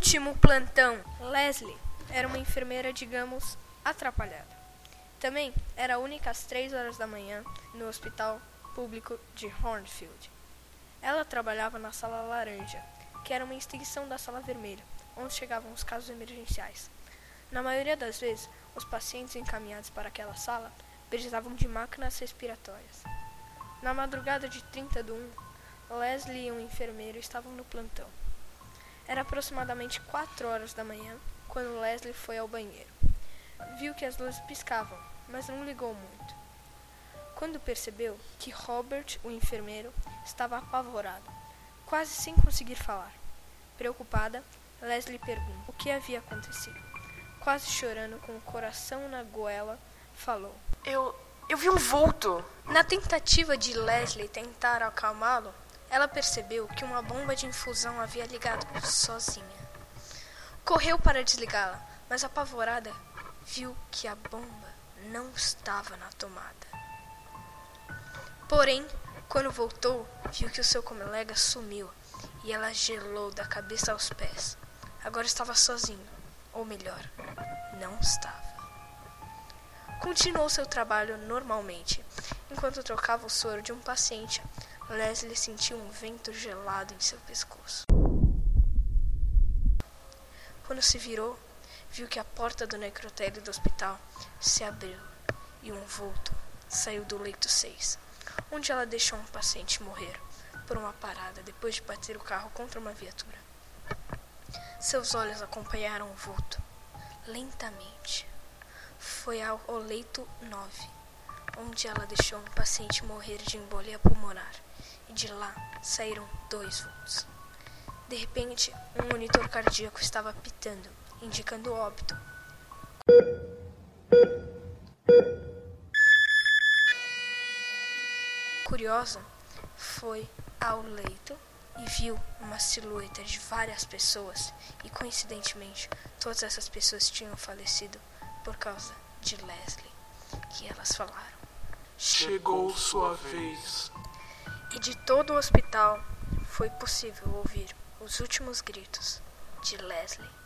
Último plantão. Leslie era uma enfermeira, digamos, atrapalhada. Também era a única às 3 horas da manhã no hospital público de Hornfield. Ela trabalhava na sala laranja, que era uma extensão da sala vermelha, onde chegavam os casos emergenciais. Na maioria das vezes, os pacientes encaminhados para aquela sala precisavam de máquinas respiratórias. Na madrugada de 30/1, Leslie e um enfermeiro estavam no plantão. Era aproximadamente 4 horas da manhã quando Leslie foi ao banheiro. Viu que as luzes piscavam, mas não ligou muito. Quando percebeu que Robert, o enfermeiro, estava apavorado, quase sem conseguir falar. Preocupada, Leslie perguntou o que havia acontecido. Quase chorando, com o coração na goela, falou: Eu vi um vulto. Na tentativa de Leslie tentar acalmá-lo, ela percebeu que uma bomba de infusão havia ligado sozinha. Correu para desligá-la, mas apavorada, viu que a bomba não estava na tomada. Porém, quando voltou, viu que o seu colega sumiu e ela gelou da cabeça aos pés. Agora estava sozinho, ou melhor, não estava. Continuou seu trabalho normalmente. Enquanto trocava o soro de um paciente, Leslie sentiu um vento gelado em seu pescoço. Quando se virou, viu que a porta do necrotério do hospital se abriu e um vulto saiu do leito 6, onde ela deixou um paciente morrer por uma parada depois de bater o carro contra uma viatura. Seus olhos acompanharam o vulto lentamente. Foi ao leito 9, onde ela deixou um paciente morrer de embolia pulmonar, e de lá saíram 2 vultos. De repente, um monitor cardíaco estava apitando, indicando óbito. Curiosa, foi ao leito e viu uma silhueta de várias pessoas, e coincidentemente, todas essas pessoas tinham falecido por causa de Leslie, que elas falaram: Chegou sua vez. E de todo o hospital foi possível ouvir os últimos gritos de Leslie.